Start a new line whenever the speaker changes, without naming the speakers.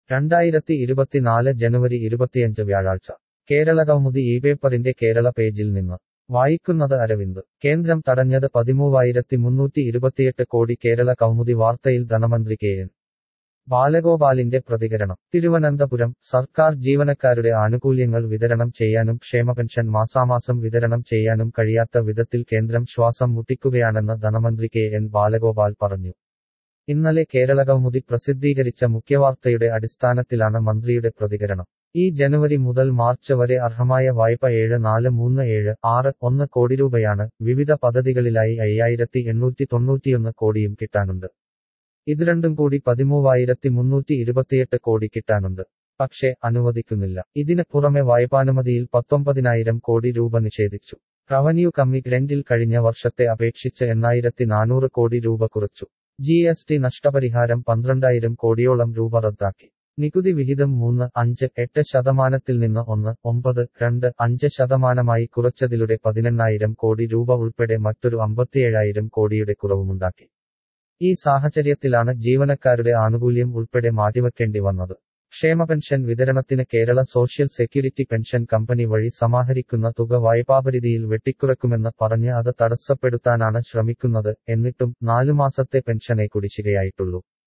2024 ജനുവരി 25 വ്യാഴാഴ്ച കേരളകൗമുദി ഇപേപ്പറിന്റെ കേരള പേജിൽ നിന്ന് വായിക്കുന്നത് അരവിന്ദ്. കേന്ദ്രം തടഞ്ഞത് 13,328 കോടി. കേരള കൗമുദി വാർത്തയിൽ ധനമന്ത്രി കെ.എൻ. ബാലഗോപാലിന്റെ പ്രതികരണം. തിരുവനന്തപുരം. സർക്കാർ ജീവനക്കാരുടെ ആനുകൂല്യങ്ങൾ വിതരണം ചെയ്യാനും ക്ഷേമപെൻഷൻ മാസാമാസം വിതരണം ചെയ്യാനും കഴിയാത്ത വിധത്തിൽ കേന്ദ്രം ശ്വാസം മുട്ടിക്കുകയാണെന്ന് ധനമന്ത്രി കെ.എൻ. ബാലഗോപാൽ പറഞ്ഞു. ഇന്നലെ കേരളകൗമുദി പ്രസിദ്ധീകരിച്ച മുഖ്യവാർത്തയുടെ അടിസ്ഥാനത്തിലാണ് മന്ത്രിയുടെ പ്രതികരണം. ഈ ജനുവരി മുതൽ മാർച്ച് വരെ അർഹമായ വായ്പ 7,4,3,7,6,1 കോടി രൂപയാണ്. വിവിധ പദ്ധതികളിലായി 5,891 കോടിയും കിട്ടാനുണ്ട്. ഇത് രണ്ടും കൂടി 13,328 കോടി കിട്ടാനുണ്ട്. പക്ഷേ അനുവദിക്കുന്നില്ല. ഇതിന് പുറമെ വായ്പാനുമതിയിൽ 19,000 കോടി രൂപ നിഷേധിച്ചു. റവന്യൂ കമ്മിറ്റ്മെന്റിൽ കഴിഞ്ഞ വർഷത്തെ അപേക്ഷിച്ച് 8,400 കോടി രൂപ കുറച്ചു. GST നഷ്ടപരിഹാരം 12,000 കോടിയോളം രൂപ റദ്ദാക്കി. നികുതി വിഹിതം 3.5-8% നിന്ന് 1.9-5% കുറച്ചതിലൂടെ 18,000 കോടി രൂപ ഉൾപ്പെടെ മറ്റൊരു 57,000 കോടിയുടെ കുറവുമുണ്ടാക്കി. ഈ സാഹചര്യത്തിലാണ് ജീവനക്കാരുടെ ആനുകൂല്യം ഉൾപ്പെടെ മാറ്റിവെക്കേണ്ടി വന്നത്. ക്ഷേമപെൻഷൻ വിതരണത്തിന് Kerala social security pension company വഴി സമാഹരിക്കുന്ന തുക വായ്പാപരിധിയിൽ വെട്ടിക്കുറയ്ക്കുമെന്ന് പറഞ്ഞ് അത് തടസ്സപ്പെടുത്താനാണ് ശ്രമിക്കുന്നത്. എന്നിട്ടും 4 മാസത്തെ പെൻഷനേ കുടിശ്ശികയായിട്ടുള്ളൂ.